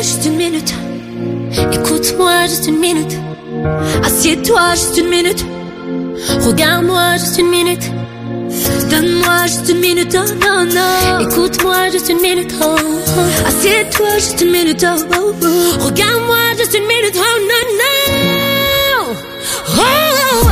juste une minute. Écoute-moi juste une minute. Assieds-toi juste une minute. Regarde-moi juste une minute. Donne-moi juste une minute, oh non, non. Écoute-moi juste une minute, oh, oh. Assieds-toi juste une minute, oh, oh, oh. Regarde-moi juste une minute, oh non, non. Oh, oh, oh.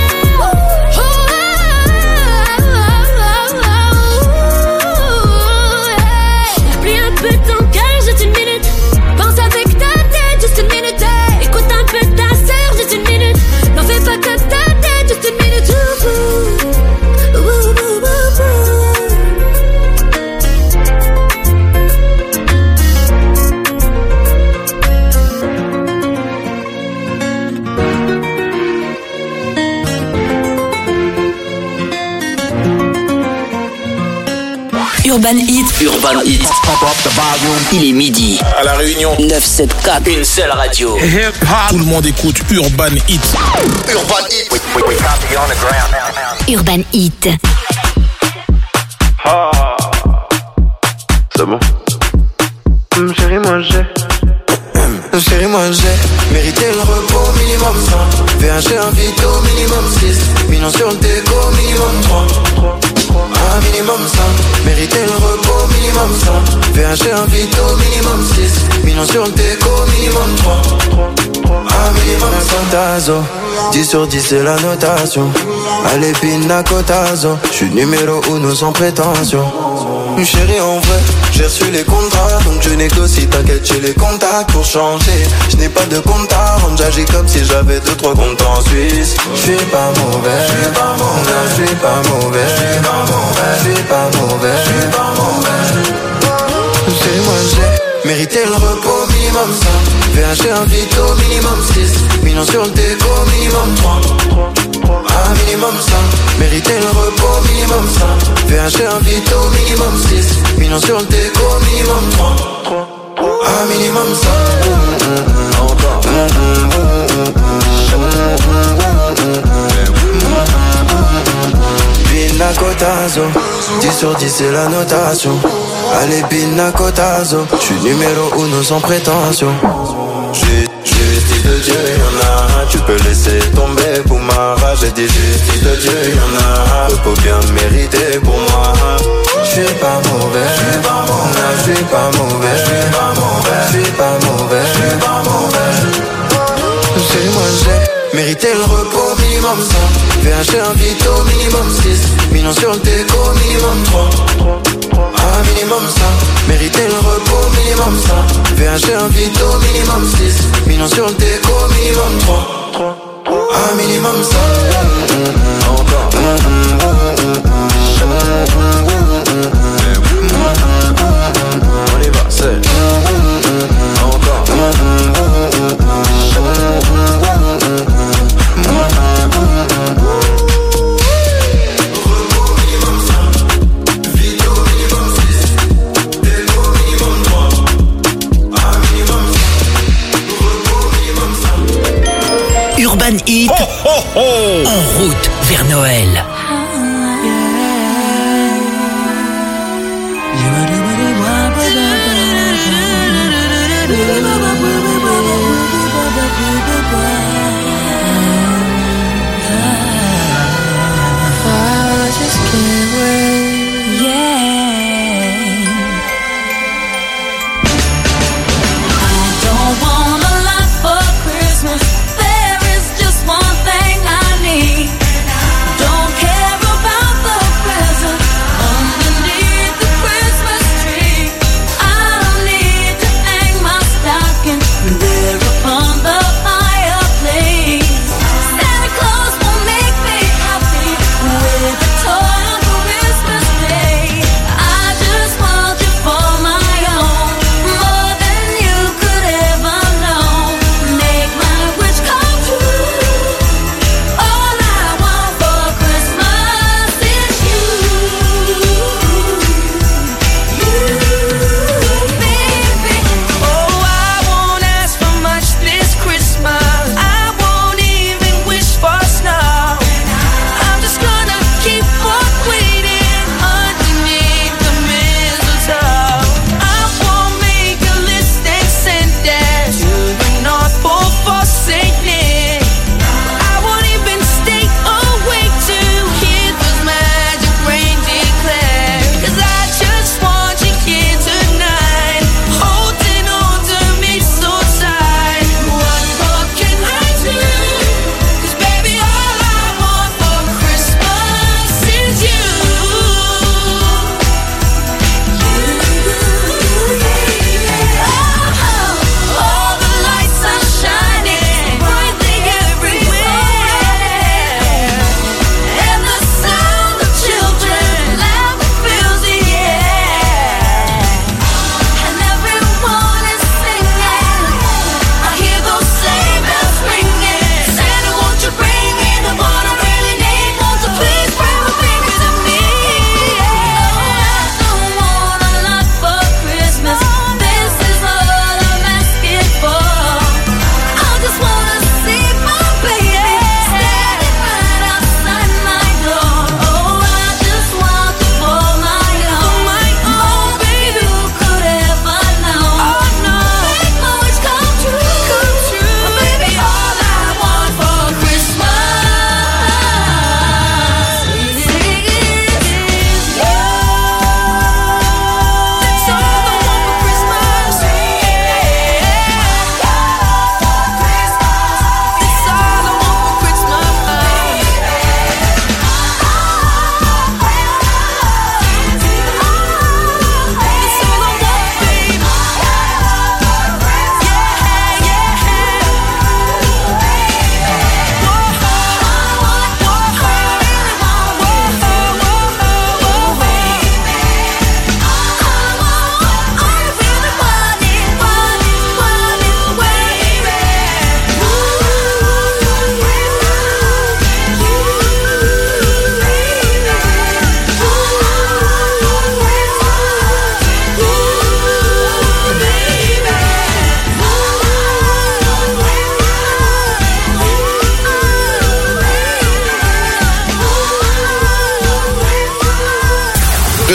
Urban Hit. Urban Hit. Il est midi. À La Réunion. 974. Une seule radio. Tout le monde écoute Urban Hit. Urban Hit. Urban Hit. Ah. C'est bon. Chérie, moi j'ai. Chérie, moi j'ai mérité le repos minimum 100. VHG invite au minimum 6. Millions sur le déco minimum 3. Minimum 100, mériter le repos minimum 100. VHG invite au minimum 6. Millions sur le déco minimum 3. Minimum 100 tazo. 10 sur 10 c'est la notation. Allez pina cotazo. J'suis numéro 1 sans prétention. Chérie en vrai, j'ai reçu les contrats. Donc je négocie, t'inquiète j'ai les contacts pour changer. Je n'ai pas de compte à rendre, j'agis comme si j'avais 2-3 comptes en Suisse. Je suis pas mauvais, je suis pas mauvais, je suis pas mauvais, je suis pas mauvais, je suis pas mauvais, je suis pas mauvais. Chérie moi j'ai mérité le repos minimum 100. VHG invite au minimum 6. Millions sur le déco minimum 3. Minimum 100, mériter le repos minimum 100. VHG invite au minimum 6. Millions sur le déco minimum 3. Minimum 100. Encore. Pina cotazo. 10 sur 10 c'est la notation. Allez pina cotazo. J'suis numéro 1 sans prétention. Justice de Dieu, y'en a. Tu peux laisser tomber pour ma rage. J'ai dit justice de Dieu, y'en a. Repos bien mérité pour moi. J'suis pas mauvais, j'suis pas mauvais, j'suis pas mauvais, j'suis pas mauvais, j'suis pas mauvais, j'suis pas mauvais. Chez moi j'ai mérité le repos minimum 100. VHG invite au minimum 6. Millions sur le déco minimum 3. Minimum 100, mériter le repos minimum 100. VHG invite au minimum 6. Millions sur le déco minimum 3. Minimum 100. Encore. On y va, c'est encore. Urban Hit. Oh, oh, oh. En route vers Noël. Upon the fire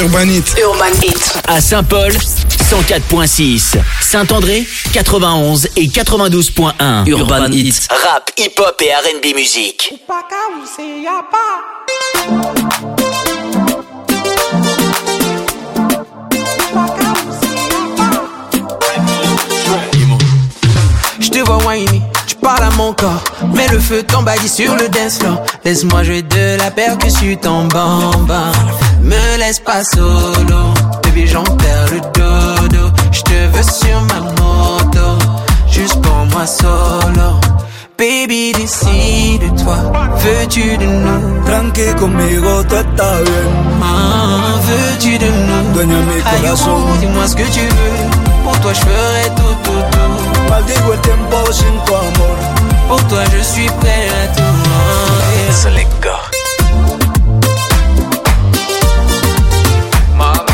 Urban Hit. Urban Hit. À Saint-Paul, 104.6. Saint-André, 91 et 92.1. Urban Hit. Rap, hip-hop et R&B musique. Je te vois whiny, tu parles à mon corps. Mets le feu, t'emballe sur le dance floor. Laisse-moi jouer de la percussion en bamba. Me laisse pas solo, baby j'en perds le dodo. Je te veux sur ma moto, juste pour moi solo. Baby décide-toi, veux-tu de nous? Tranqui conmigo, tú estás bien. Veux-tu de nous? Dueña mi corazón. Dis-moi ce que tu veux, pour toi je ferai tout, tout, tout. Maldigo el tiempo sin tu amor. Pour toi je suis prêt à tout. So let go. Mama.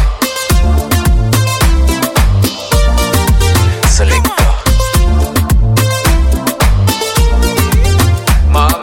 So let go. Mama.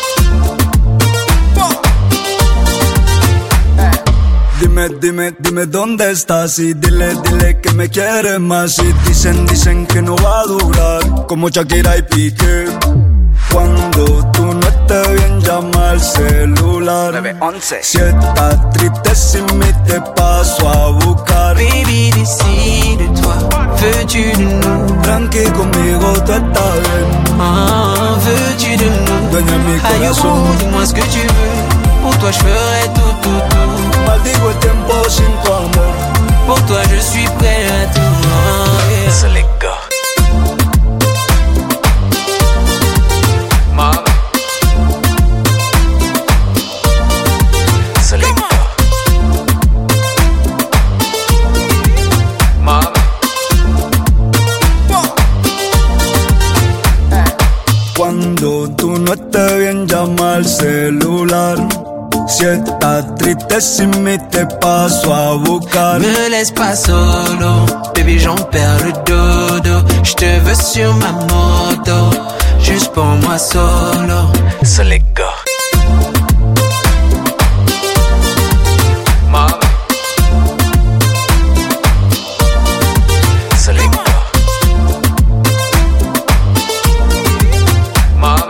Dime dónde estás y dile que me quieres más. Y dicen que no va a durar, como Shakira y Piqué. Cuando tú no estés bien, llama al celular. 911. Si estás triste sin mí, te paso a buscar. Baby, décide-toi, veux-tu de nous? Tranqui conmigo, tú estás bien. Veux-tu de nous? Dueña mi corazón. Dis-moi ce que tu veux, pour toi je ferai tout, tout, tout. Maldigo el tiempo sin tu amor. Pour toi je suis prêt à tout. So let go. Mama. So let go. Mama. Cuando tú no estés bien, llama al celular. Si estás triste sin mí, te paso a buscar. Me laisse pas solo, baby j'en perds le dodo. Je te veux sur ma moto, juste pour moi solo. So let go. Mama. So let go. Mama.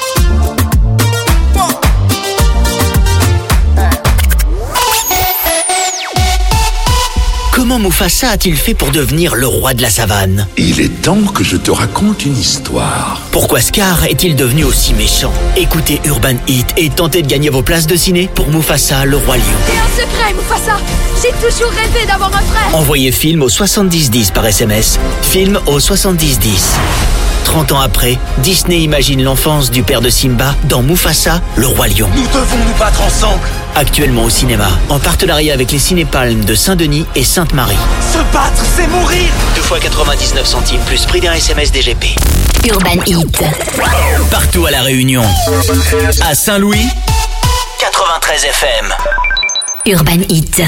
Comment Mufasa a-t-il fait pour devenir le roi de la savane? Il est temps que je te raconte une histoire. Pourquoi Scar est-il devenu aussi méchant? Écoutez Urban Hit et tentez de gagner vos places de ciné pour Mufasa, le roi lion. C'est un secret, Mufasa. J'ai toujours rêvé d'avoir un frère. Envoyez film au 7010 par SMS. Film au 7010. 30 ans après, Disney imagine l'enfance du père de Simba dans Mufasa, le roi lion. Nous devons nous battre ensemble. Actuellement au cinéma, en partenariat avec les Cinépalmes de Saint-Denis et Sainte-Marie. Se battre, c'est mourir. 2 fois 99 centimes plus prix d'un SMS DGP. Urban Hit. Partout à La Réunion. À Saint-Louis, 93 FM. Urban Hit.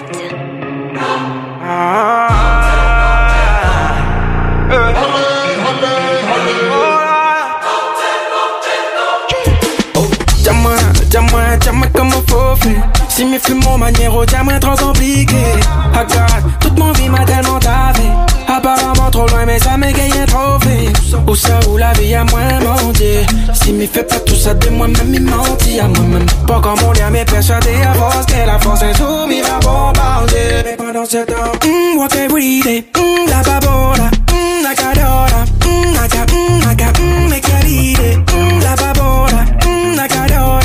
Diamant comme un faux fait. Si mes fumes mon manière au diamant trop compliqué. Regarde, toute mon vie m'a tellement tavé. Apparemment trop loin mais ça m'a gagné un trophée. Où ça où la vie a moins menti. Si m'y fait pas tout ça de moi-même il mentit à moi-même. Pas comme on l'a mais persuadé à force que la force insoumise va bombarder. Mais pendant ce temps, walk every day, la babola, la cadora, me queride, la babola, la cadora.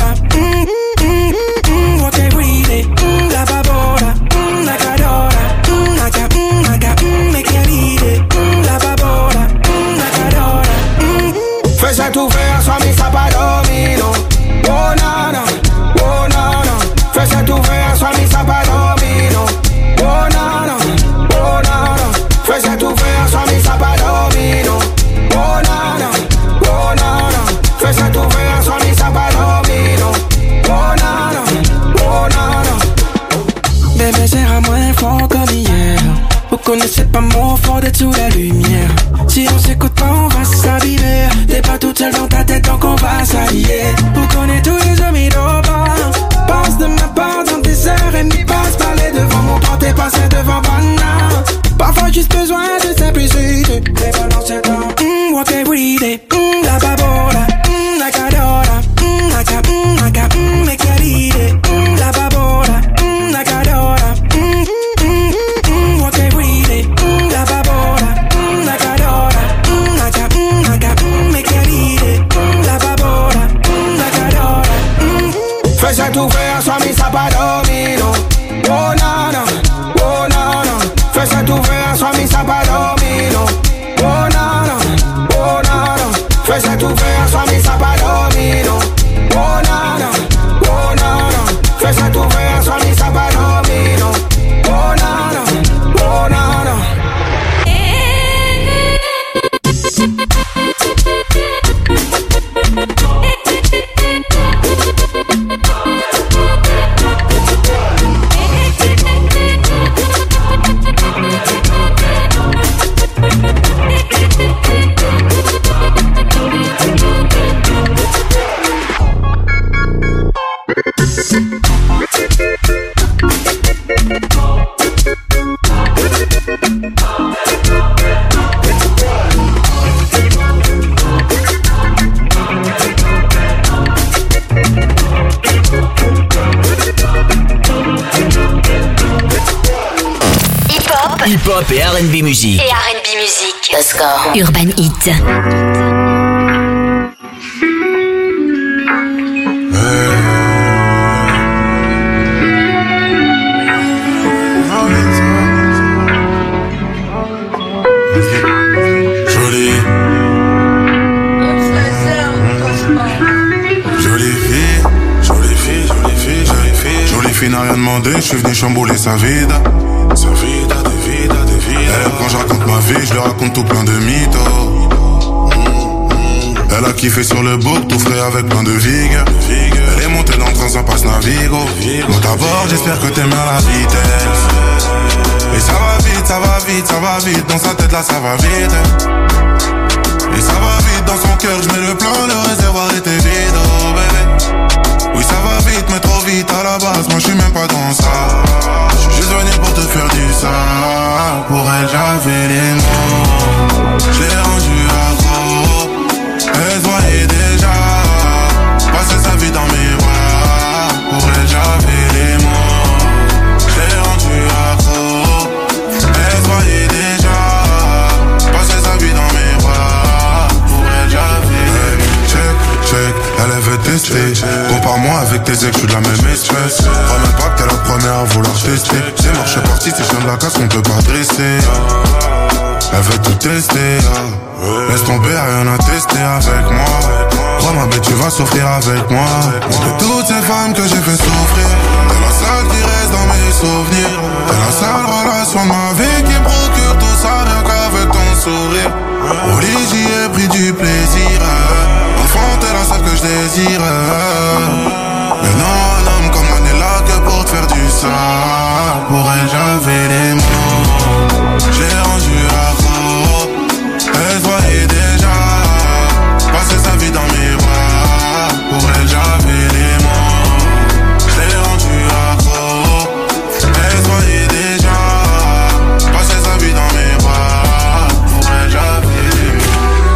Fais tout faire, soit mis ça pas domino. Oh nana, oh nana. Fais tout faire, soit mis ça pas domino. Oh nana, oh nana. Fais tout faire, soit mis ça pas domino. Oh nana, oh nana. Fais tout faire, soit mis ça pas domino. Oh nana, oh nana. Bébé serre moins fort comme hier. Vous connaissez pas mon fort de sous la lumière. Si on s'écoute pas, on va s'abîmer. T'es pas toute seule dans ta tête, donc on va s'allier. Vous connaissez tous les amis d'Oba. Pense de ma part dans des heures et m'y passe parler devant mon juste besoin de simplicité. Walk every day, la babola, la cadora, me queride, la babola, la cadora, walk every day, la babola, la cadora, me queride, la babola, la cadora. Fais ça tout faire, soit mis ça pas domino. Oh nana, oh nana. Fais ça tout faire, soit mis ça pas domino. Oh nana, oh nana. Fais ça tout faire, soit mis ça pas domino. Oh nana, oh nana. Fais ça tout faire, soit mis ça pas domino. Oh nana, oh nana. Hip-hop et R&B musique. Et R&B musique. Le score. Urban Hit. N'a rien demandé, je suis venu chambouler sa vida. Sa vida, de vida, de vida. Elle, quand je raconte ma vie, je lui raconte tout plein de mythos. Elle a kiffé sur le bouc, tout frais avec plein de vigues. Elle est montée dans le train, ça passe Navigo. Monte à bord, j'espère que t'aimes bien la vitesse. Et ça va vite, ça va vite, ça va vite. Dans sa tête là, ça va vite. Et ça va vite, dans son cœur, je mets le plein, le réservoir était vide, oh bébé. Oui ça va vite mais trop vite à la base, moi je suis même pas dans ça. Je suis juste venu pour te faire du ça. Pour elle j'avais les mots, je l'ai rendu accro. Elle se voyait déjà passer sa vie dans mes bras. Pour elle j'avais les mots, je l'ai rendu accro. Elle se voyait déjà passer sa vie dans mes bras. Pour elle j'avais check, elle veut tester. Compare-moi avec tes ex, je suis de la même espèce. Crois même pas que t'es la première à vouloir tester. C'est mort, je suis parti, c'est chien de la casse qu'on peut pas dresser. Elle veut tout tester. Laisse tomber, rien à tester avec moi. Crois ma bête, tu vas souffrir avec moi. De toutes ces femmes que j'ai fait souffrir, t'es la seule qui reste dans mes souvenirs. T'es la seule relation de ma vie qui me procure tout ça rien qu'avec ton sourire. Au lit j'y ai pris du plaisir. Enfant t'es la seule que je désire. Mais non, un homme comme moi n'est là que pour te faire du ça. Pour elle j'avais les mots, j'ai rendu accro. Elle se voyait déjà passer sa vie dans mes bras. Pour elle j'avais les mots, je l'ai rendu accro. Elle se voyait déjà passer sa vie dans mes bras. Pour elle j'avais les mots.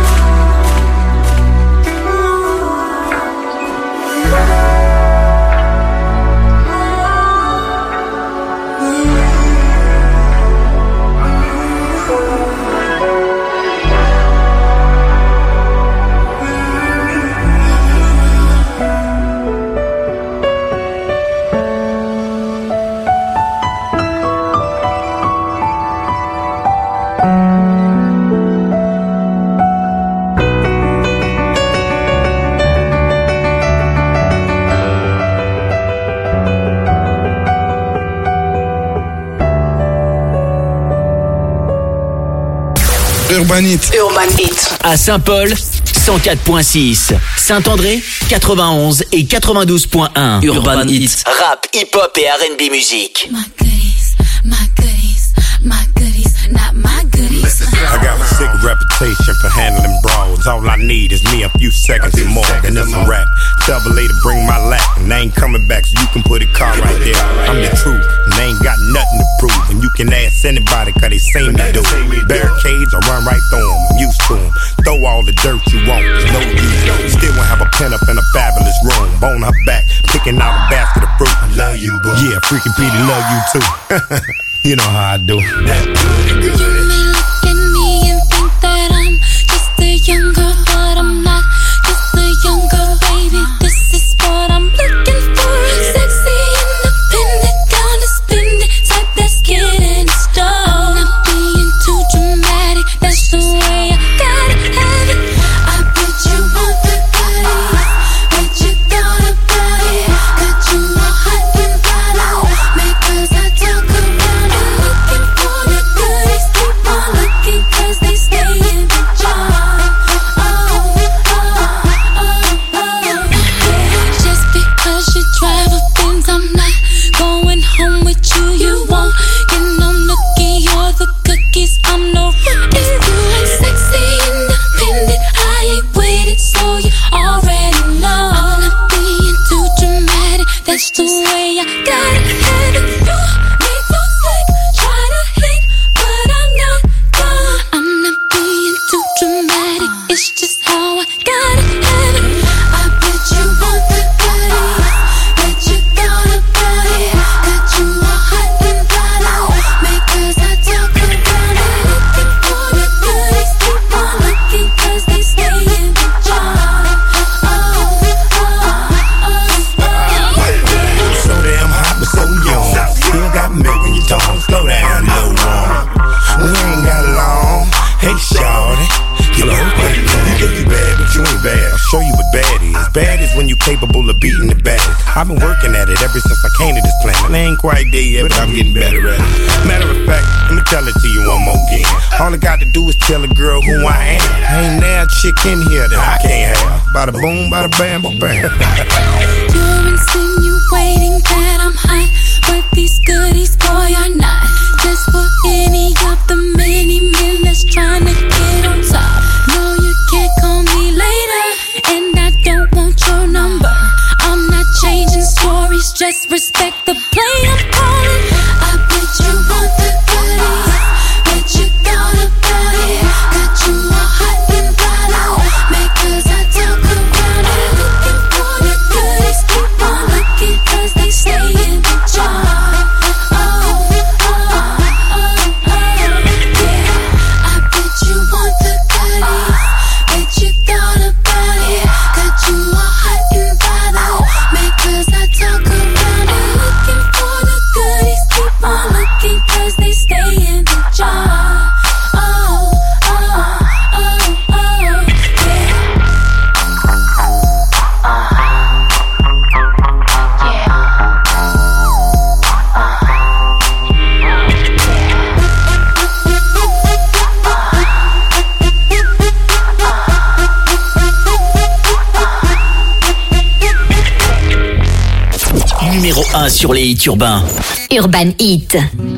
Urban Hit. Urban Hit. À Saint-Paul, 104.6. Saint-André, 91 et 92.1. Urban Hit. Rap, hip-hop et R&B musique. My goodies, my goodies, my goodies, not my goodies. I got a sick reputation for handling brawls. All I need is me a few seconds and more, and it's a rap. Double A to bring my lap, and they ain't coming back, so you can put a car right there. I'm the truth, and they ain't got nothing to prove. And and you can ask anybody cause they seen me do. Barricades, I run right through them, I'm used to them. Throw all the dirt you want, there's no use. Still won't have a pen up in a fabulous room. Bone her back, picking out a basket of fruit. I love you, boo. Yeah, freaking Petey love you too. You know how I do. That good. You may look at me and think that I'm just a young girl, but I'm not just a young girl, baby. This is what I'm looking for. Sexy, independent, gonna spend it, type that's getting started. I'm not being too dramatic, that's the way I gotta have it. I bet you want the goodies, bet you thought about it. Got you all hot and bothered, because I talk around it. Looking for the goodies, keep on looking, cause they stay in the jar. Just because you drive a Benz, I'm not going home with you. You won't get no nookie or the cookies. I'm no rookie. I'm sexy, independent. I ain't waited, so you already know. I'm not being too dramatic. That's the way I gotta have it. You make no slick, try to hate, but I'm not done. I'm not being too dramatic. It's just how I gotta have it. I bet you want the goodies, bet you thought about it. Got you all hot and bothered, because I talk around it. Looking for the goodies, keep on looking, cause they stay in the jar. So damn hot but so young. Still got milk in your tongue. Slow down, little one. We ain't got long. Hey, shawty. You know, you think you bad, but you ain't bad. I'll show you what bad is. Bad is when you capable of beating the bad. I've been working at it ever since I came to this planet. I ain't quite there yet, but I'm getting better at it. Matter of fact, let me tell it to you one more again. All I got to do is tell a girl who I am. Ain't there a chick in here that I can't have. Bada boom, bada bam, bada bam. You're insinuating that I'm hot, but these goodies, boy, are not. Just for any of the many men that's trying to get on top. No, you can't call me later, and I don't want your number. I'm not changing stories, just respect the play I'm calling. I bet you want the goodies, bet you thought about it. Got you all hot and bothered, because I talk around it. Looking for the goodies, keep on looking, cause they stay in the jar. Numéro 1 sur les hits urbains. Urban Hit.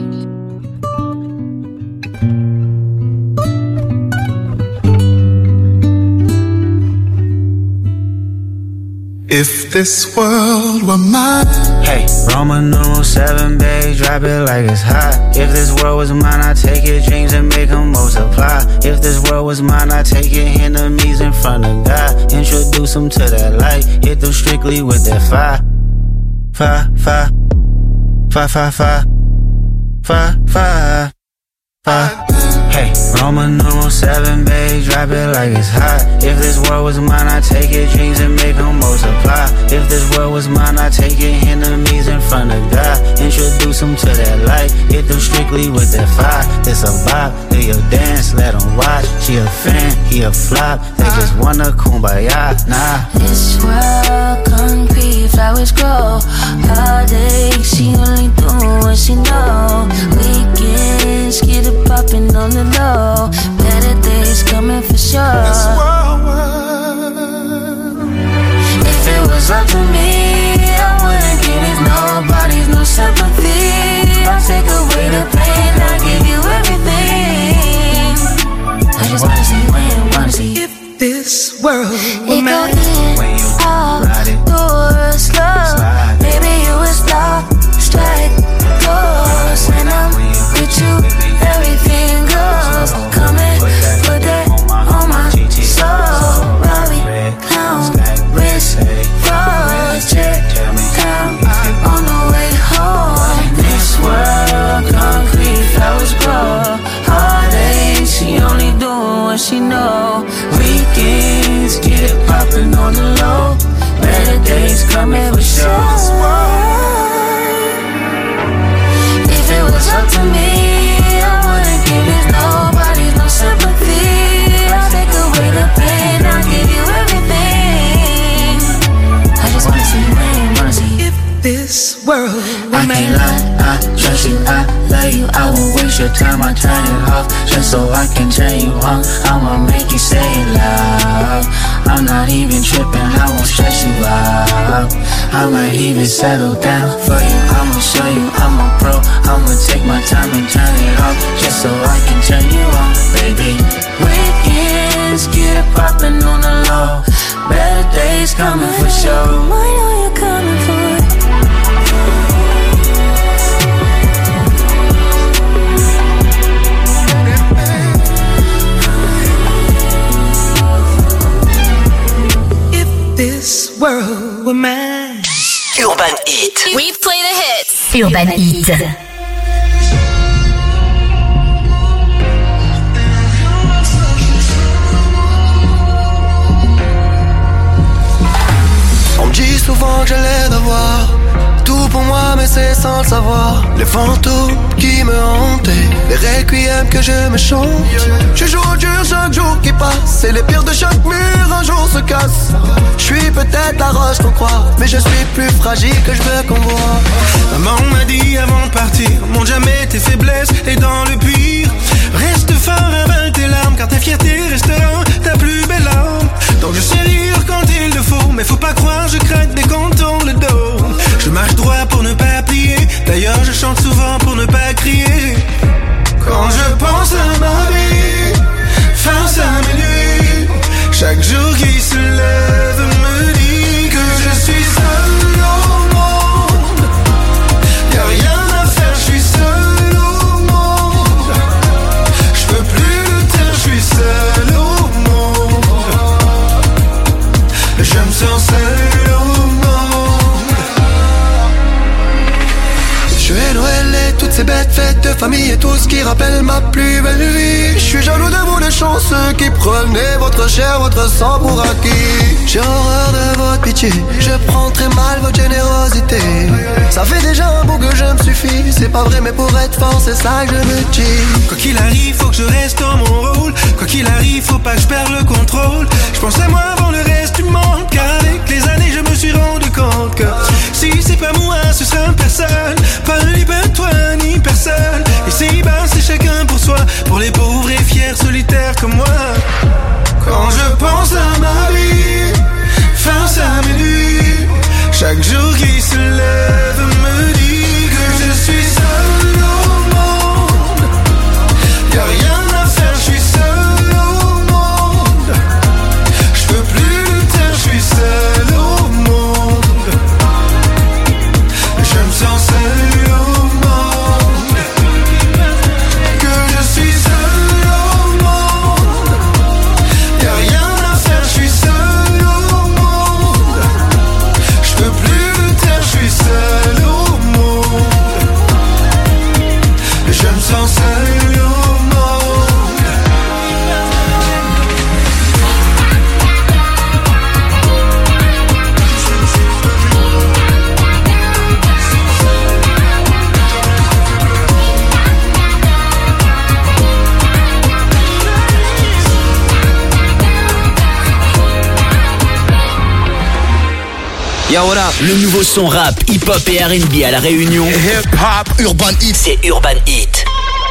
If this world were mine. Hey, Roman numeral 7, babe, drop it like it's hot. If this world was mine, I'd take your dreams and make them multiply. If this world was mine, I'd take your enemies in front of God. Introduce them to that light, hit them strictly with that fire. Fire, fire, fire, fire, fire, fire, fire, fire. Hey, Roman numeral 7, babe, drop it like it's hot. If this world was mine, I'd take your dreams and make them multiply. If this world was mine, I'd take your enemies in front of God. Introduce them to that light, hit them strictly with that fire. It's a vibe, do your dance, let them watch. She a fan, he a flop, they just wanna kumbaya, nah. This world concrete, flowers grow all day, she only do what she know. Weekends, get it poppin' on the low. Better days coming for sure. This world, if it was up to me, I wouldn't give these nobodies no sympathy. I'll take away the pain, I'll give you everything. I just wanna see you win, wanna see you. if this world were It go mine. in, out, door, slow. Maybe you was lost, strike, close, and I'm sure. Weekends, get it poppin' on the low. Better days coming for sure. If it was up to me, I wouldn't give this nobody no sympathy. I'll take away the pain, I'll give you everything. I just wanna see you win, wanna see you. If this world I can't lie, I trust you, I love you. I won't waste your time, I turn it off just so I can turn you on. I'ma make you say it loud. I'm not even tripping, I won't stress you out. I might even settle down for you. I'ma show you I'm a pro. I'ma take my time and turn it off just so I can turn you on, baby. Weekends, get it poppin' on the low. Better days coming for sure. I know you're coming for. this world were mine. Urban Hit. We play the hits. Urban Hit. On me dit souvent que j'ai l'air d'avoir tout pour moi, mais c'est sans le savoir. Les fantômes qui me hantaient, les requiem que je me chante. Je joue au dur chaque jour qui passe, et les pierres de chaque mur un jour se cassent. Je suis peut-être la roche qu'on croit, mais je suis plus fragile que je veux qu'on voit. Maman m'a dit avant de partir, montre jamais tes faiblesses et dans le pire, reste fort, avale tes larmes, car ta fierté restera ta plus belle arme. Donc je sais rire quand il le faut, mais faut pas croire, je craque dès qu'on tourne le dos. Je marche droit pour ne pas plier, d'ailleurs je chante souvent pour ne pas crier. Quand je pense à ma vie, face à mes nuits, chaque jour qui se lève me dit que je suis seul au monde. Y'a rien à faire, je suis seul au monde. Je peux plus le taire, je suis seul au monde. Je me sens seul au monde. Je vais Noël et toutes ces bêtes fêtes de famille et tout ce qui rappelle ma plus belle vie. Je suis jaloux de vous les chanceux qui prenez votre chair, votre sang pour acquis. J'ai horreur de votre pitié, je prends très mal votre générosité. Ça fait déjà un bout que je me suffis, c'est pas vrai mais pour être fort c'est ça que je me dis. Quoi qu'il arrive faut que je reste dans mon rôle, quoi qu'il arrive faut pas que je perde le contrôle. Je pense à moi avant le reste du monde, car avec les années je me suis rendu compte que si c'est pas moi ce sera personne, pas ni toi ni personne. Et si bas c'est chacun pour soi, pour les pauvres et fiers solitaires comme moi. Quand je pense à ma vie, face à mes nuits, chaque jour qui se lève me dit que je suis seul au monde. Y'a rien à faire, je suis seul au monde. Je peux plus le taire, je suis seul au monde. Je me sens seul au monde. Que je suis seul au monde. Y'a rien à faire, je suis seul au monde. Je peux plus le taire, je suis seul au monde. Je me sens seul au monde. Yo, what up? Le nouveau son rap, hip-hop et R&B à La Réunion. Hip-hop, Urban Hit. C'est Urban Hit.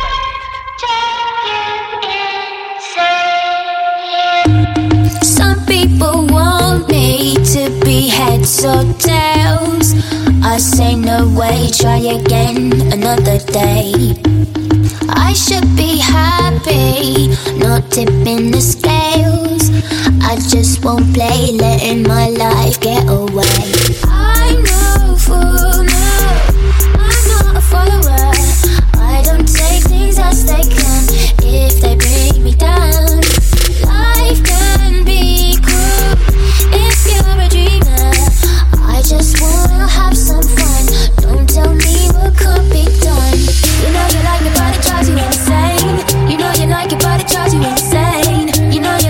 Some people want me to be heads or tails. I say no way, try again another day. I should be happy, not tipping the scales. I just won't play, letting my life get away. I'm no fool, no, I'm not a follower. I don't take things as they come if they bring me down. Life can be cruel if you're a dreamer. I just wanna have some fun, don't tell me what could be done. You know you like it but it drives you insane. You know you like it but it drives you insane. You know you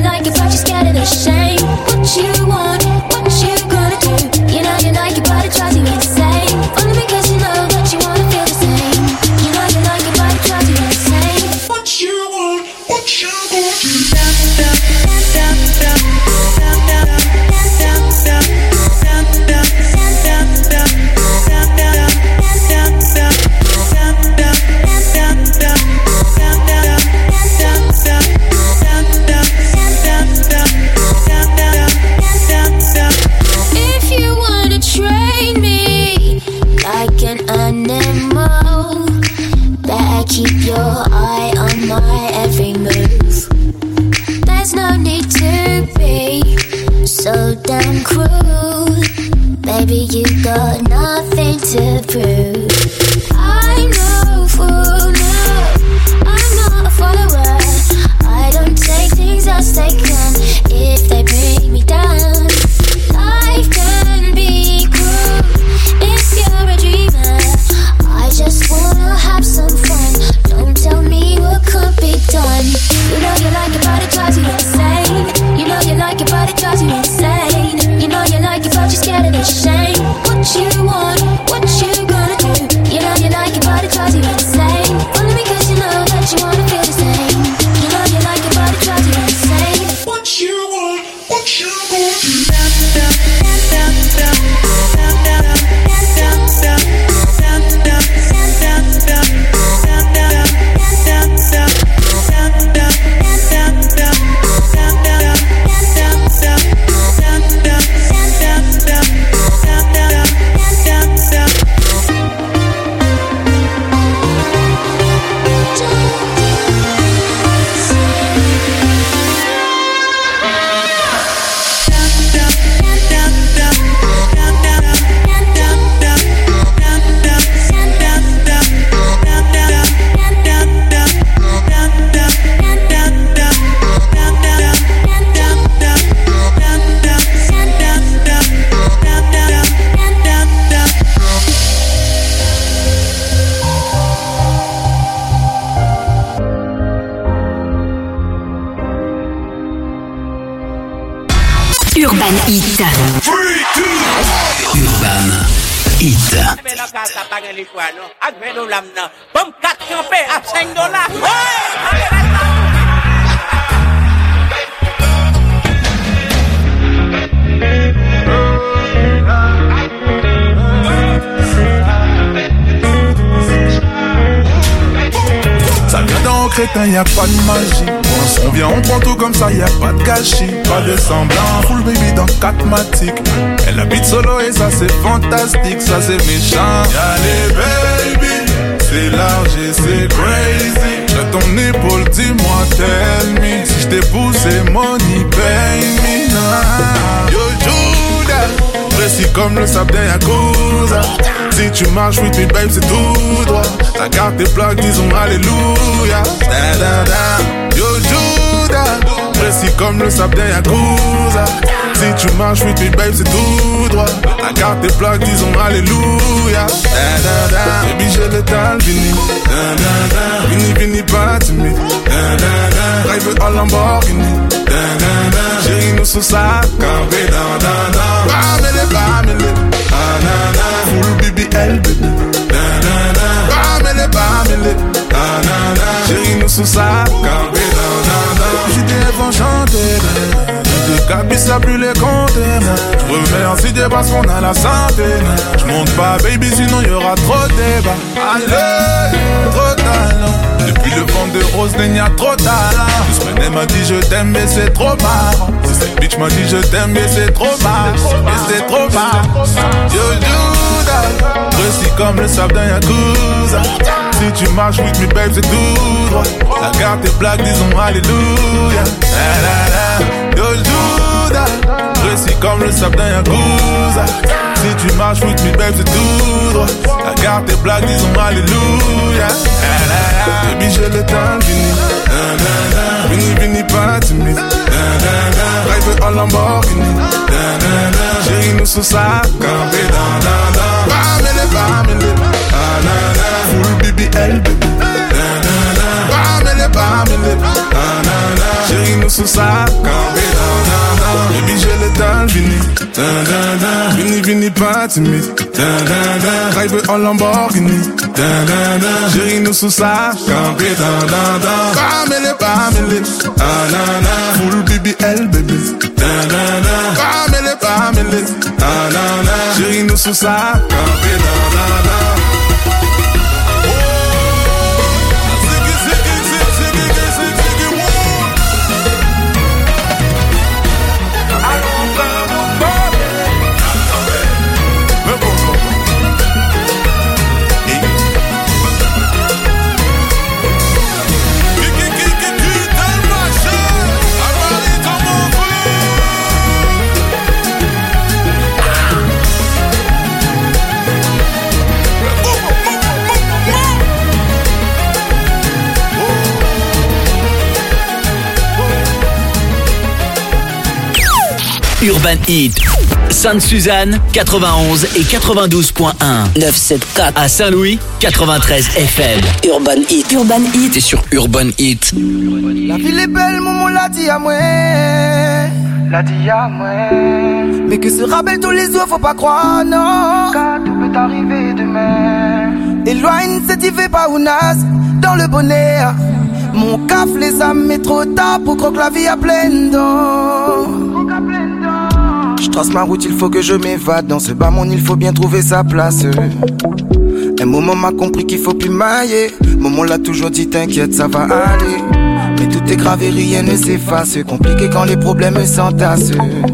so damn cruel. Baby, you got nothing to prove. I'm no fool, no, I'm not a follower. I don't take things as they come if they bring me down. Life can be cruel if you're a dreamer. I just wanna have some fun. Don't tell me what could be done. You know you like it, but it drives you insane. You know you like it, but it drives you insane. You know you like it, but you're scared of the shame. What you want, what you gonna do? You know you like it, but it drives you insane. Only because you know that you wanna feel the same. You know you like it, but it drives you insane. What you want, what you gonna do? Urban Hit. Urban Hit. Ça vient d'un crétin, y'a pas de magie. On vient, on prend tout comme ça, y'a pas de gâchis. Pas de semblant, full baby dans 4 matiques. Elle habite solo et ça c'est fantastique, ça c'est méchant. Y'a les baby, c'est large et c'est crazy. J'ai ton épaule, dis-moi, tell me. Si j't'ai poussé, money, pay me now. Yo Judas, précis comme le sable d'un Yakuza. Si tu marches with me babe c'est tout droit. Ta carte tes plaques disons alléluia. Da da da. Yo Judas, précis comme le sable d'un Yakuza. Si tu marches with me babe c'est tout droit. Ta carte tes plaques disons alléluia. Da da da. Baby j'ai le tal vini. Da da da. Vini vini pas timide. Da da da. Drive en Lamborghini. Da da da. Chérie nous sous ça campé dans da da. Bamele ah na na. Full BBL baby. Da da da. Bamele ah na na. Chérie nous sous ça campé dans da da. J'ai des vents chanter. Cabis a plus les compter. Je remercie Dieu parce qu'on a la santé. Je monte pas baby sinon y'aura trop de débat. Allez, trop talent. Depuis le vent de rose il y a trop talent. Ce René m'a dit je t'aime mais c'est trop marrant. Cette bitch m'a dit je t'aime mais c'est trop marrant. Mais c'est trop marrant. Yo Judas, précis comme le sable d'un Yakuza. Si tu marches with me babe c'est tout droit. La garde tes plaques disons alléluia. Yo Judas, précis comme le sable d'un Yakuza. Si tu marches with me babe c'est tout droit. La garde tes plaques disons alléluia. Baby j'ai le temps fini. Vini vini pas timide. Drive en Lamborghini. Chérie nous sous ça campé dans da da. Bamele ah na na. Full BBL baby. Bamele ah na na. Chérie nous sous ça campé dans da da. Baby j'ai le temps vini. Vini vini pas timide. Drive en Lamborghini. Chérie nous sous ça campé dans da da. Bamele ah na na. Full BBL baby. Bamele ah na na. Chérie nous sous ça campé dans da da. Urban Hit. Sainte-Suzanne, 91 et 92.1. 974. À Saint-Louis, 93 FM. Urban Hit. Urban Hit. T'es sur Urban Hit. La ville est belle, maman l'a dit à moi. L'a dit à moi. Mais que se rappelle tous les jours, faut pas croire, non. Car tout peut arriver demain. Éloigne cette fait pas ounas dans le bonnet. Mon caf les âmes mais trop tard pour croire que la vie a plein dents. Je trace ma route, il faut que je m'évade. Dans ce bas monde, il faut bien trouver sa place. Un moment m'a compris qu'il faut plus mailler. Maman l'a toujours dit, t'inquiète, ça va aller. Mais tout est grave et rien ne s'efface. Compliqué quand les problèmes s'entassent.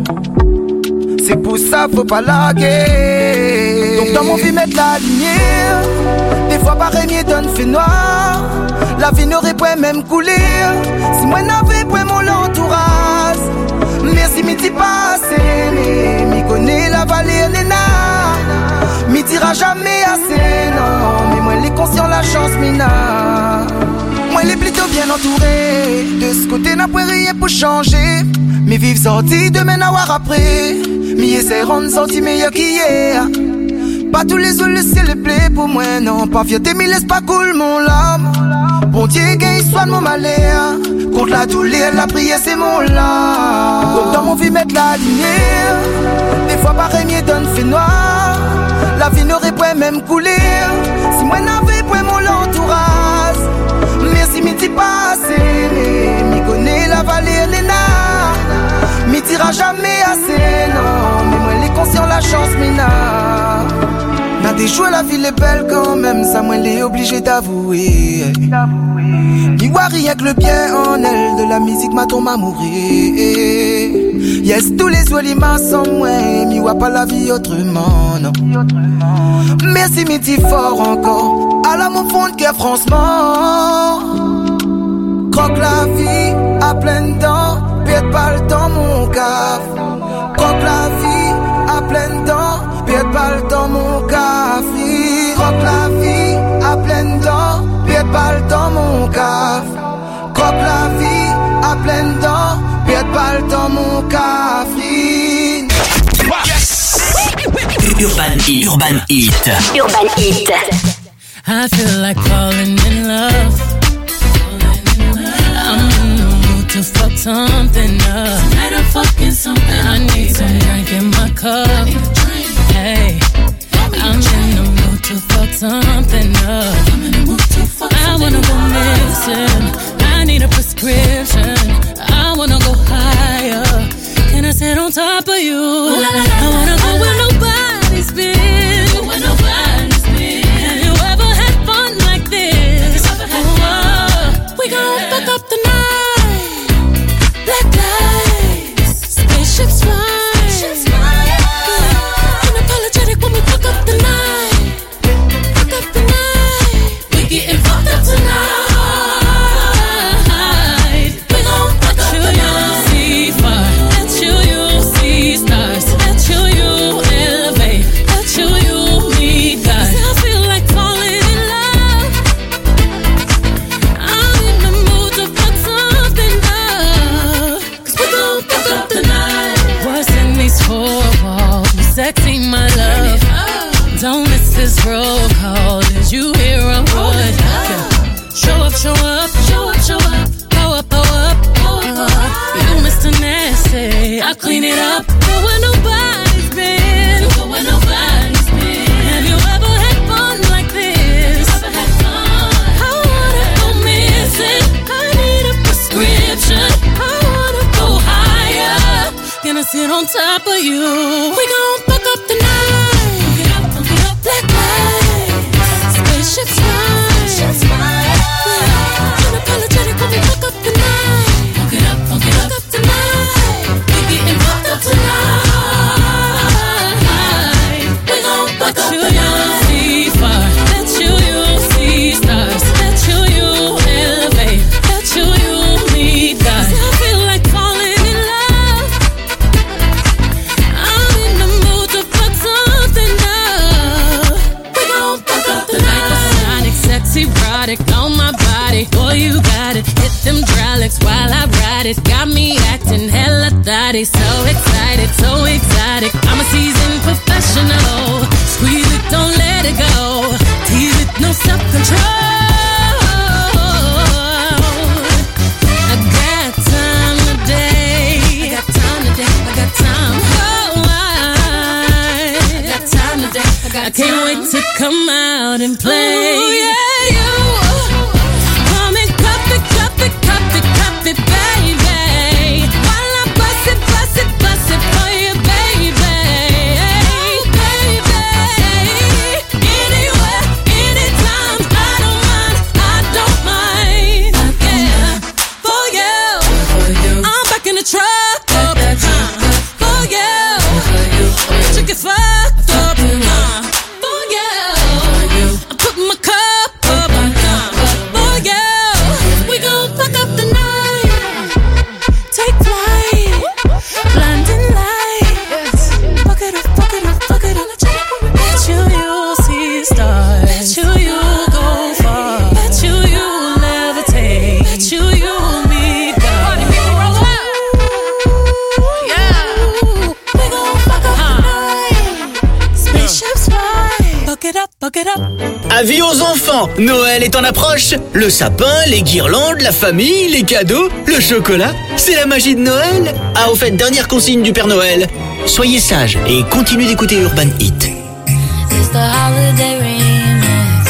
C'est pour ça, faut pas larguer. Donc dans mon vie, mettre la lumière. Des fois, pareil, mieux donne fait noir. La vie n'aurait pas même coulé si moi n'avais pas mon entourage. Merci, m'y dis pas assez. M'y connaît la vallée, Léna. M'y dira jamais assez, non. Mais moi, les conscients, la chance, mina. Moi, elle est plutôt bien entourée. De ce côté, n'a pas rien pour changer. Mais vivre sorti, demain, n'avoir après. M'y essaieront de sortir meilleur qu'hier. Pas tous les jours, le ciel est blé pour moi, non. Pas fierté, mais laisse pas cool mon lame. Bon Dieu, gagne soin de mon malheur. Contre la douleur, la prière, c'est mon lard. Donc dans mon vie, mettre la lumière. Des fois, pareil, mieux donne fait noir. La vie n'aurait pas même coulé si moi n'avais pas mon entourage. Merci, m'y dis pas assez. M'y connaît la vallée, Léna. M'y dira jamais assez, non. Mais moi, les conscients, la chance, mina. N'a des jouets, la ville est belle quand même. Ça, moi, elle est obligé d'avouer. N'y voit rien que le bien en elle. De la musique, ma tombe à mourir. Yes, tous les olimats sont moi. M'y voit pas la vie autrement, non. Merci, m'y dis fort encore. À la mon fond de cœur, franchement. Croque la vie à plein temps. Pète pas le temps, mon caf. Croque la vie à plein temps. Pète pas le temps, mon café. Croque la vie à plein temps. Pète pas le temps, mon caf. Croque la vie à plein temps. Pète pas le temps, mon café. Yes! Urban Hit. Urban Hit. Urban Hit. I feel like falling in love. I'm in the mood to fuck something up. Tonight I'm fucking something. I need some drink in my cup. Hey, I'm in the mood to fuck something up. I wanna go missing. I need a prescription. I wanna go higher. Can I sit on top of you? I wanna go where nobody's been. Have you ever had fun like this? We gon' fuck up the night. Black lights, spaceships fly. Unapologetic when we fuck up the night. Fuck up the night. We getting fucked up tonight. We gon' fuck up the night. See fire, let you see stars. Let you elevate. Let you meet God. I feel like falling in love. I'm in the mood to fuck something up. 'Cause we gon' fuck up the night. What's in these four walls? Sexy, my love. Don't miss this roll call. Did you hear a word? Show up, show up, show up, show up. Go up, go up, go up. You Mr. Nasty, I'll clean it up. Go where nobody's been. Go where nobody's been. Have you ever had fun like this? I wanna go missing. I need a prescription. I wanna go higher. Can I sit on top of you? We gon' fuck up the night. Black lights, spaceships fly. Unapologetic when we fuck up the night. Fuck it up tonight. We getting fucked up tonight. We gon' fuck up the night. See fire, let you see stars. Let you elevate. Let you meet God. I feel like falling in love. I'm in the mood to fuck body so excited, so exotic. I'm a seasoned professional. Squeeze it, don't let it go. Tease it, no self-control. I got time today. I got time today. I got time. Oh, I got time today. I can't wait to come out and play. Ooh, yeah, you. Come and cup it, cup it, cup it, cup it, baby. While I bust it, bust it, bust it for you, baby. Hey, baby. Anywhere, anytime, I don't mind. Yeah, for you. I'm back in the truck up, for you. Chick is fucked up, for you. I'm putting my cup up, for you. We gon' fuck up the night, take flight, blinding lights. Fuck it up, fuck it up, fuck it up. Bet you'll see stars. Bet you'll go far. Bet you'll levitate. Bet you'll meet God. Party people roll out. Yeah. We gon' fuck up the night. Spaceships fly. Fuck it up, fuck it up. Avis aux enfants, Noël est en approche. Le sapin, les guirlandes, la famille, les cadeaux, le chocolat, c'est la magie de Noël. Ah, au fait, dernière consigne du Père Noël. Soyez sages et continuez d'écouter Urban Hit. It's the holiday remix.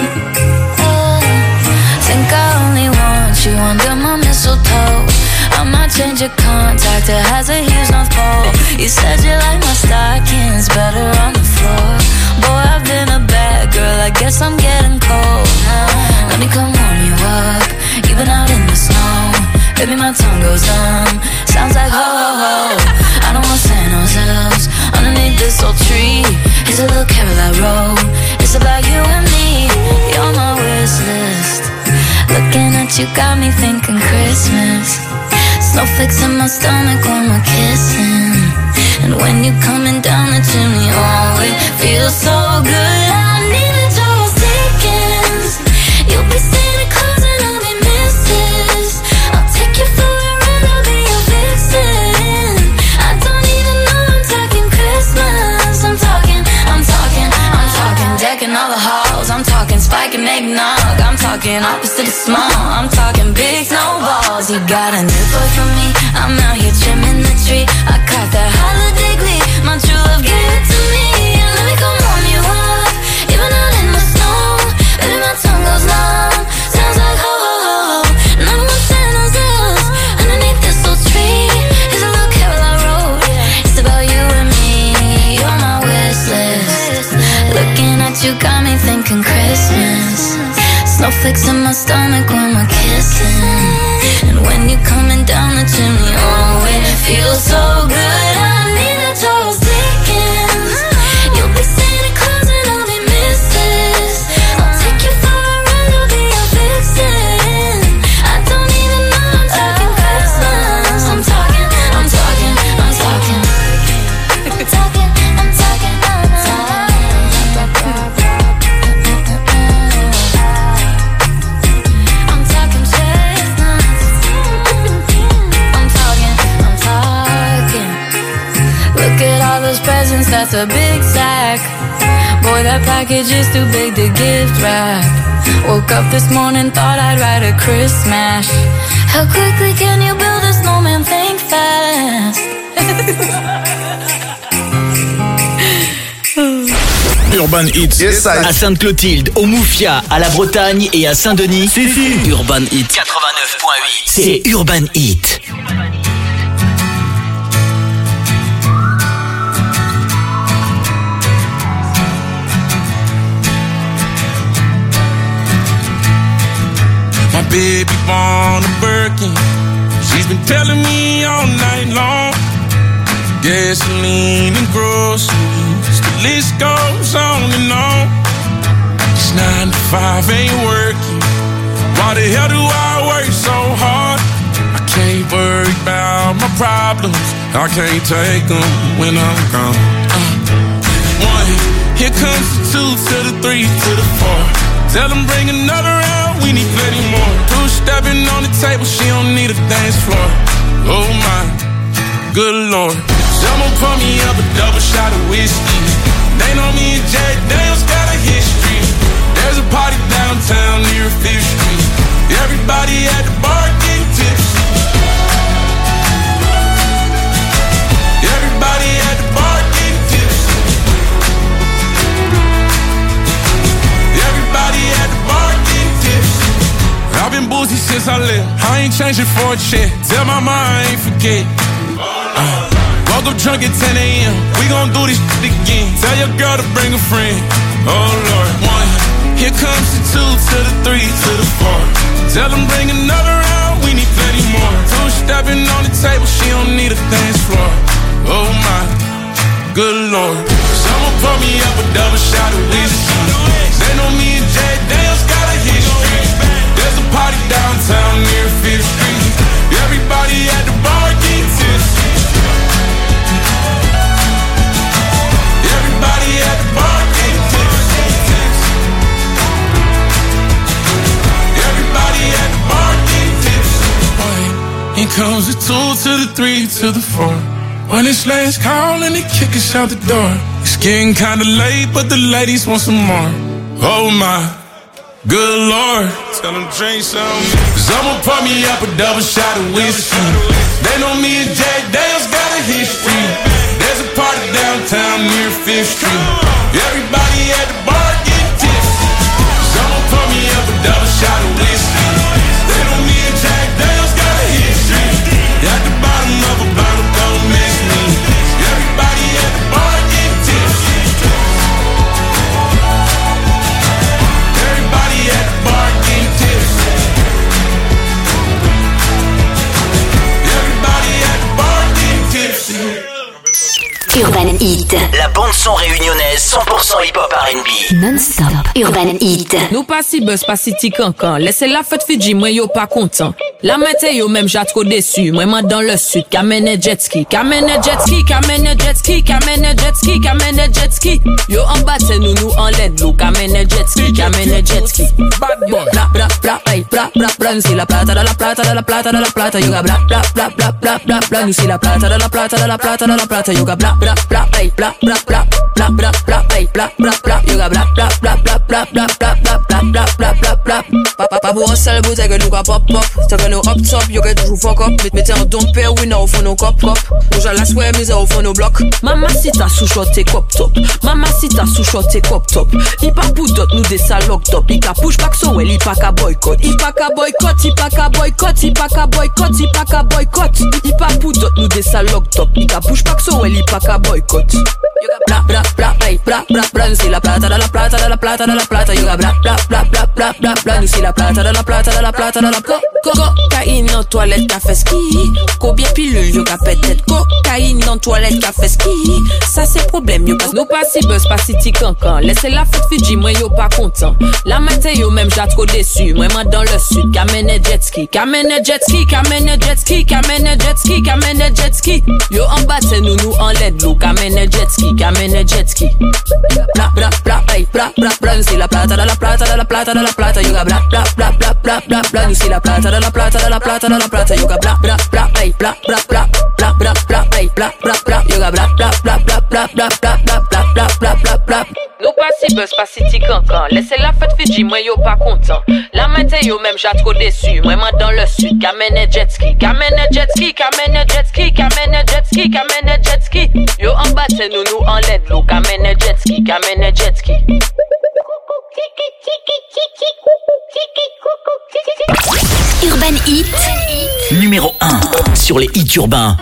Oh, think I only want you under my mistletoe. I might change your contact, it has a huge North Pole. You said you like my stockings better on the floor. Boy, I've been a bad girl, I guess I'm getting cold now. Let me come warm you up, you've been out in the snow. Baby, my tongue goes numb, sounds like ho ho ho. I don't want Santa's elves underneath this old tree. It's a little carol I wrote, it's about you and me. You're my wish list, looking at you got me thinking Christmas. Snowflakes in my stomach when we're kissing, and when you're coming down the chimney, oh, it feels so good. I need a Charles Dickens. You'll be Santa Claus and I'll be Mrs. I'll take you for a ride, I'll be your vixen. I don't even know I'm talking Christmas. I'm talking decking all the halls. I'm talking spiking eggnog. I'm talking opposite of small. I'm talking big snowballs. You got a new boy for me, I'm out here trimming the tree. I caught that holiday glee, my true love gave it to me. And let me come warm you up, even out in the snow. Baby, my tongue goes numb, sounds like ho ho ho. And I don't want Santa's elves underneath this old tree. Here's a little carol I wrote, it's about you and me. You're my wish list, looking at you got me thinking Christmas. Snowflakes in my stomach when we're kissing, and when you're coming down the chimney, oh, it feels so good. I need a Charles Dickens. You'll be Santa Claus and I'll be Mrs. I'll take you for a ride, I'll be your vixen. I don't even know I'm talking Christmas. I'm talking. Presents, that's a big sack. Boy, that package is too big to gift wrap. Woke up this morning, thought I'd write a Christmas. How quickly can you build a snowman? Think fast. Urban Hits, yes, à Sainte-Clotilde, au Moufia, à la Bretagne et à Saint-Denis. Urban Hits 89.8. C'est Urban Hits. My baby born a Birkin. She's been telling me all night long. Gasoline and groceries, the list goes on and on. This 9 to 5 ain't working. Why the hell do I work so hard? I can't worry about my problems. I can't take them when I'm gone. 1, here comes the 2 to the 3 to the 4. Tell them bring another round, we need plenty more. 2 stepping on the table, she don't need a dance floor. Oh my, good Lord. Someone pour me up a double shot of whiskey. They know me and Jack Daniels got a history. There's a party downtown near 5th Street. Everybody at the bar getting tipsy. Everybody at the bar getting tipsy. Everybody at the bar getting tipsy. I've been boozy since I left. I ain't changing for a check. Tell my mom I ain't forget. Woke up drunk at 10 a.m. We gon' do this shit again. Tell your girl to bring a friend. Oh Lord. 1, here comes the 2 to the 3 to the 4. Tell them bring another round. We need plenty more. 2 stepping on the table. She don't need a dance floor. Oh my, good Lord. Someone pour me up a double shot of whiskey. They know me and Jack Daniels got a history. There's a party downtown near 5th Street. Everybody at the bar getting tipsy. Everybody at the bar getting tipsy. Everybody at the bar getting tipsy. Here comes the 2 to the 3 to the 4. When it's last call and they kick us out the door. It's getting kinda late, but the ladies want some more. Oh my, good Lord. Tell them drink some. Someone pour me up a double shot of whiskey. They know me and Jack Daniels got a history. There's a party downtown near 5th Street. Everybody at the bar getting tipsy. Someone pour me up a double shot of whiskey. They know me and Jack Daniels got a history. At the bottom of a bottle, don't miss me. Everybody at the bar getting tipsy. Everybody at the bar getting tipsy. Everybody at the bar getting tipsy. Urban Heat. La bande-son réunionnaise 100% hip-hop R&B. Non-stop. Urban Heat. Nous pas si buzz, pas si ticancan. Laissez la fête Fidji, moi yo pas content. La météo même j'ai trop déçu. Moi dans le sud, kamene jet ski. Kamene jet ski, kamene jet ski, kamene jet ski, kamene jet ski. Yo en bas c'est nous en LED l'eau. Kamene jet ski, kamene jet ski. Bad boy. Bla bla bla, hey, bla bla bla. Nous c'est la plata de la plata de la plata de la plata. Yoga bla bla bla bla bla bla bla. Nous c'est la plata de la plata de la plata de la plata. Yoga bla bla bla, hey, bla bla bla bla bla bla, hey, bla bla bla. Yoga bla bla bla bla bla bla bla bla bla bla bla bla bla. Papa pour un seul bouteille que nous ka pop pop. C'est que nous up top, yo que toujours fuck up. Mettez un don père winner au fond nos cop cop. Rouge à la soie mise au fond nos blocs. Mamacita sous shot et cop top. Mamacita sous shot et cop top. Il pas pour d'autres nous des saloc top. Il ka push back so well, il pas ka boycott. Il pas ka boycott, il pas ka boycott, il pas ka boycott, il pas ka boycott. Il pas pour d'autres nous des saloc top. Il ka push back so well, il pas ka boycott. Bla bla bla, hey, bla bla bla. Nous c'est la plata de la plata de la plata de la plata. Yoga bla bla bla bla bla bla bla. Nous c'est la plata de la plata de la plata de la plata. Cocaïne en toilette qu'a fait ski. Combien pilule yo qu'a peut-être. Cocaïne en toilette qu'a fait ski. Ça c'est problème yo pas. Nous pas si buzz pas si ticancan. Laissez la fête Fidji moi yo pas content. La météo même j'ai trop déçu. Moi dans le sud. Kamene jet ski. Kamene jet ski. Kamene jet ski. Kamene jet ski. Kamene jet ski. Yo en bas c'est nous en LED l'eau. Kamene jet ski. Kamene jet ski. Bla bla bla, hey, bla bla bla. Nous c'est la plata de la plata de la plata de la plata. Yoga bla bla bla bla bla bla bla. Nous c'est la plata de la plata de la plata de la plata. Yoga bla bla bla, hey, bla bla bla bla bla bla, hey, bla bla bla. Yoga bla bla bla bla bla bla bla bla bla bla bla bla bla. Nous pas si buzz, pas si ticancan. Laissez la fête Fidji, moi yo pas content. La météo même j'ai trop déçu. Moi dans le sud, kamene jet ski, kamene jet ski, kamene jet ski, kamene jet ski, kamene jet ski. Yo en bas c'est nous en LED l'eau. Kamene jet ski, kamene jet ski. Urban Heat numéro 1 sur les hits urbains.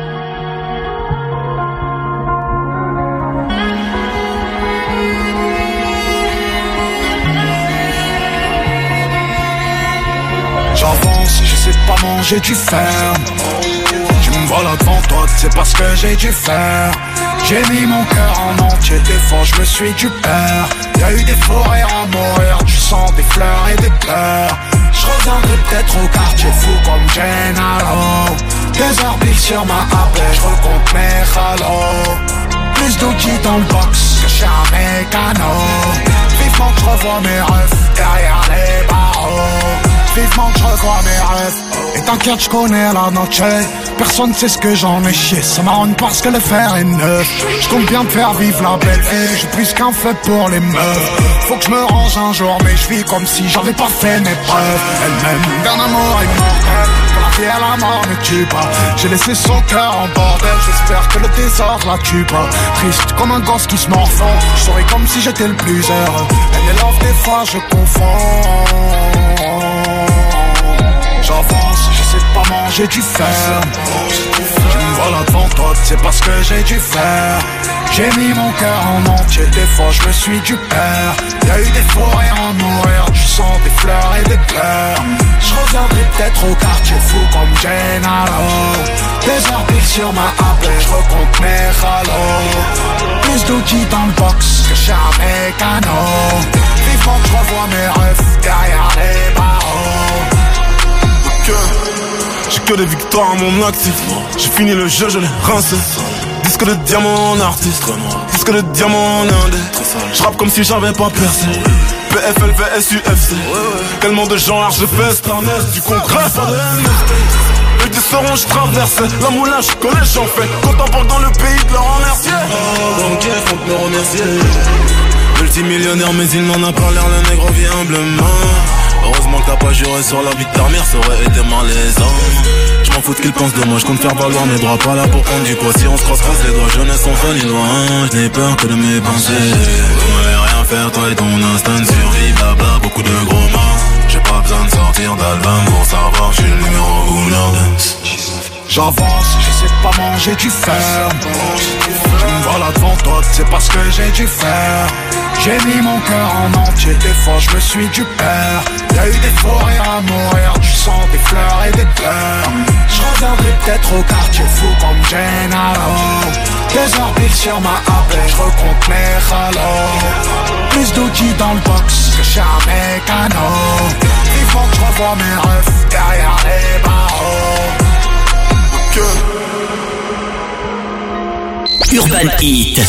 J'avance, j'essaie de pas manger du fer. Tu me vois là devant toi, c'est parce que j'ai dû faire. J'ai mis mon cœur en entier, des fois je me suis du père. Y'a eu des forêts à mourir, du sang, des fleurs et des pleurs. Je reviendrai peut-être au quartier fou comme Gennaro. Des orbites sur ma AP, je recompte mes halos. Plus d'outils dans le box que chez un mécano. Vivement que je revois mes refs derrière les barreaux. vivement que je revois mes rêves. Et t'inquiète, je connais la noche. Personne sait ce que j'en ai chié. Ça m'arrange parce que le fer est neuf. Je compte bien me faire vivre la belle vie. J'ai plus qu'un fait pour les meufs. Faut que je me range un jour, mais je vis comme si j'avais pas fait mes preuves. Elle-même d'un amour immortel. Pour la vie et la mort ne tue pas. J'ai laissé son cœur en bordel. J'espère que le désordre la tue pas. Triste comme un gosse qui se morfond. Je souris comme si j'étais le plus heureux. Elle est love, des fois je confonds. J'avance, je sais pas manger du fer. Tu me vois là devant toi, c'est parce que j'ai dû faire. J'ai mis mon cœur en entier, des fois je me suis du père. Y'a eu des forêts à mourir, du sang, des fleurs et des pleurs. Je reviendrai peut-être au quartier fou comme Gennaro. Des heures pile sur ma happe, je recompte mes halos. Plus d'outils dans le box que chez un mécano. Vivement que je revois mes rêves derrière les barreaux. J'ai que des victoires à mon actif. J'ai fini le jeu, je l'ai rincé. Disque de diamant en artiste, disque de diamant en indé. J'rappe comme si j'avais pas percé. PFL, VS, UFC. Tellement de gens larges, je fais du concret, pas de NFT. Les 10 seront, je traversais. La moulin, je connais, j'en fais. Content pour dans le pays de leur remercier. Donc il faut me remercier. Multimillionnaire, mais il n'en a pas l'air, le négro vit humblement. Heureusement que t'as pas juré sur la vie de ta mère, ça aurait été malaisant. Je m'en fous de qu'ils pensent de moi, je compte faire valoir mes droits, pas là pour prendre du poids. Si on se croise les doigts, jeunesse sans fin ni loin. Je n'ai peur que de mes pensées. Vous m'avez rien faire, toi et ton instinct de survie, blabla, beaucoup de gros mots. J'ai pas besoin de sortir d'album pour savoir que je suis le numéro 1. J'avance, je sais pas manger du fer. Tu me vois là devant toi, c'est parce que j'ai dû faire. J'ai mis mon cœur en entier, des fois je me suis du père. Y'a eu des forêts à mourir, du sang, des fleurs et des pleurs. Je reviendrai peut-être au quartier fou comme Gennaro. Des heures pile sur ma happe, je recompte mes halos. Plus d'outils dans le box que chez un mécano. Vivement que je revois mes rêves derrière les barreaux. Urban Heat.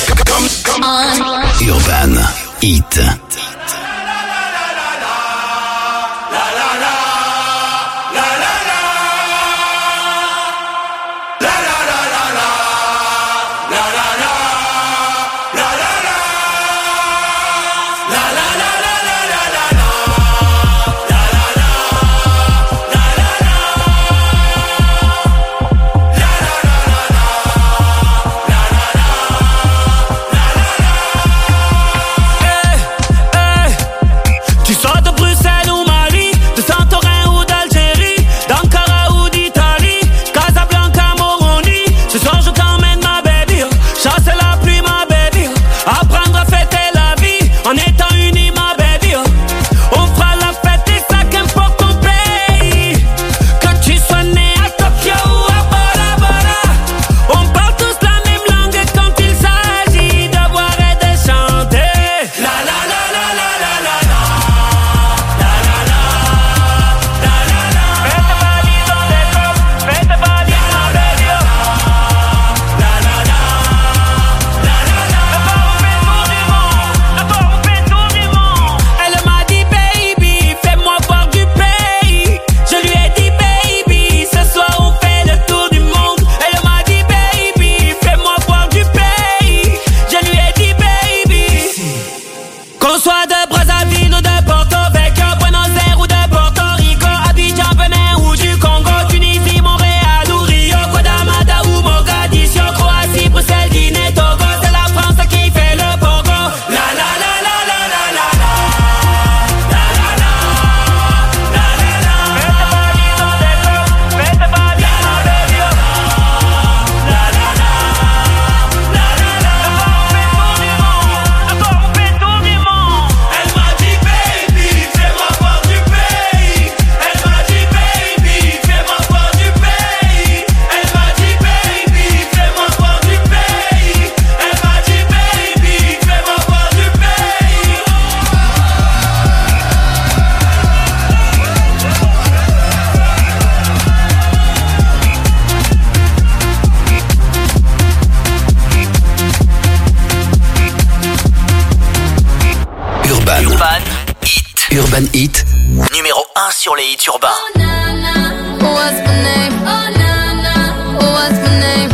Urban Heat. Urban Heat, numéro 1. sur les hits urbains. Oh nana, what's my name? Oh nana, what's my name?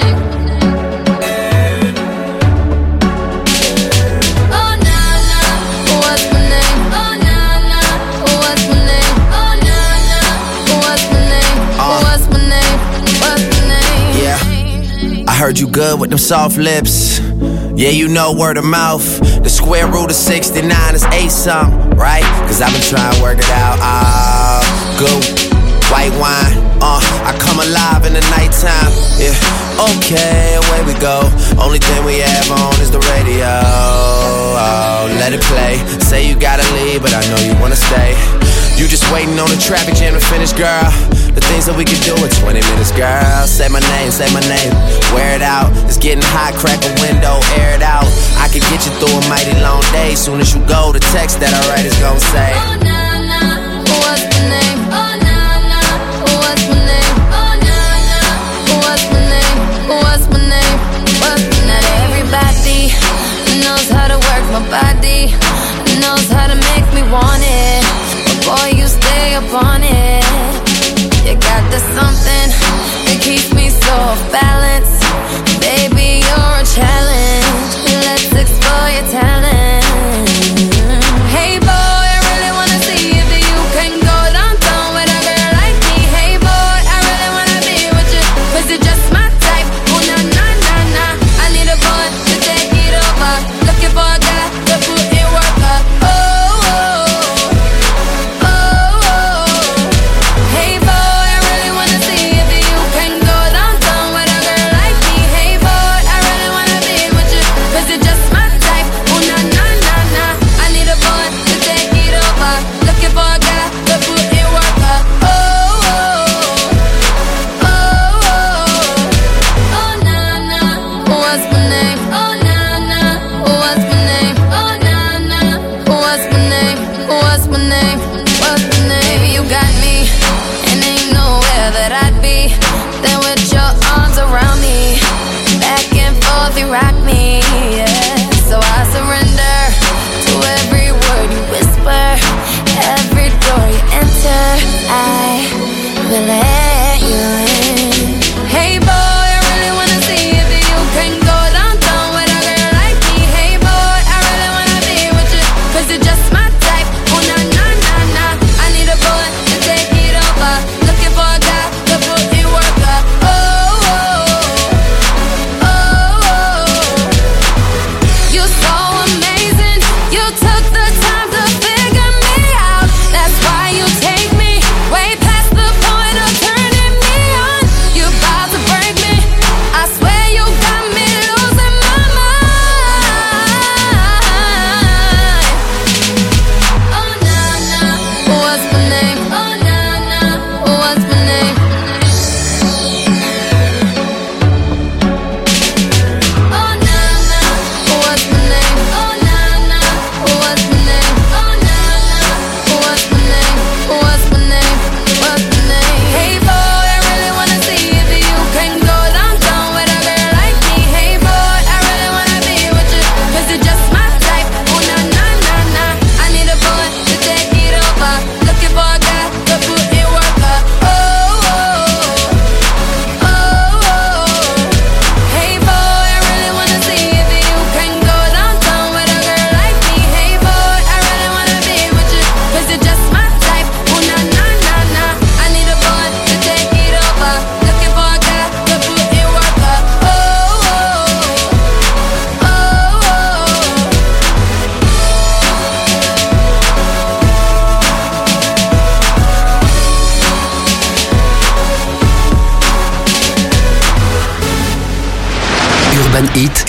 Oh nana, what's my name? Oh nana, what's my name? Oh nana, what's my name? What's my name? What's my name? Yeah, I heard you good with them soft lips. Yeah, you know word of mouth. The square root of 69 is 8 something, right? Cause I've been trying to work it out. Good white wine, I come alive in the nighttime. Yeah, okay, away we go. Only thing we have on is the radio. Oh, let it play. Say you gotta leave, but I know you wanna stay. You just waiting on the traffic jam to finish, girl. The things that we could do in 20 minutes, girl. Say my name, wear it out. It's getting hot, crack a window, air it out. I could get you through a mighty long day. Soon as you go, the text that I write is gon' say, oh nana, what's my name? Oh nana, what's my name? Oh nana, what's my name? What's my name? What's my name? Not everybody knows how to work my body, knows how to make me want it. But boy, you stay up on it. You got the something that keeps me so off balance. Baby, you're a challenge. Let's explore your talent. Hey boy, I really wanna see if you can go downtown with a girl like me. Hey boy, I really wanna be with you, 'cause you're just my type. Oh na na na na, I need a boy to take it over. Looking for a guy to put in work up. Oh, oh, oh, oh. Hey boy, rock me, yeah. So I surrender to every word you whisper, every door you enter, I will let you in. Hey boy, I really wanna see if you can go downtown with a girl like me. Hey boy, I really wanna be with you, 'cause you're just my type. Oh na na na na, I need a boy to take it over. Looking for a guy to put in work up. Urban Hit.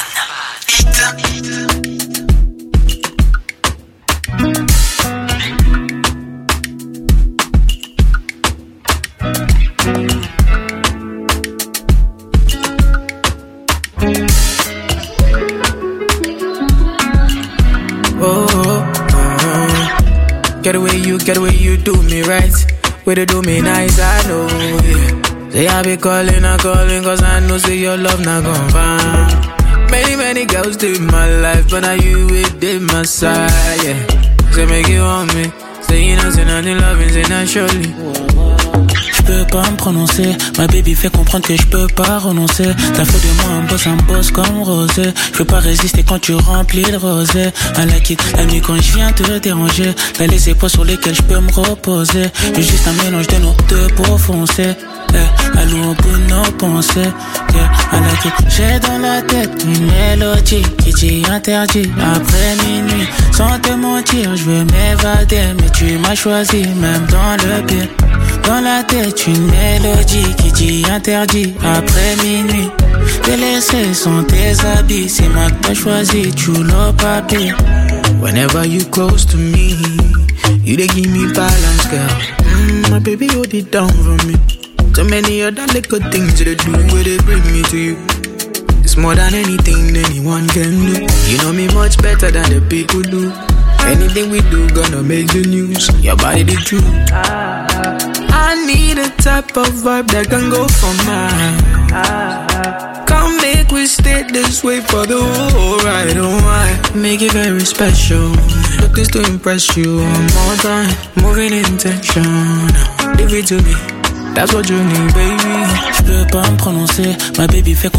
Get the way you do me right. Way to do me nice, I know, yeah. Say I be calling, cause I know say your love not gon' find. Many girls do my life, but now you it did my side, yeah. Say make you want me, Say you know, say nothing loving, say not surely. Je peux pas me prononcer, ma baby fait comprendre que je peux pas renoncer. T'as fait de moi un boss comme Rosé. Je peux pas résister quand tu remplis le rosé. I like it, la nuit quand je viens te déranger. Là les épaules sur lesquelles je peux me reposer. J'ai juste un mélange de nos deux pour foncer. Allô au bout de nos pensées. I like it. J'ai dans la tête une mélodie qui dit interdit après minuit. Sans te mentir, je veux m'évader, mais tu m'as choisi même dans le pire. Dans la tête une mélodie qui dit interdit après minuit. T'es laissé sans tes habits, c'est moi que t'as choisi, tu l'as pas pire. Whenever you close to me, you dey give me balance, girl. My baby, hold it down for me. So many other little things that do where they bring me to you. It's more than anything anyone can do. You know me much better than the people do. Anything we do gonna make the news. Your body the truth. I need a type of vibe that can go for mine. Come make we stay this way for the whole ride. Oh my, make it very special. Look this to impress you one more time. Moving intention. Give it to me. That's what you need, baby. Je peux pas me prononcer, ma baby fait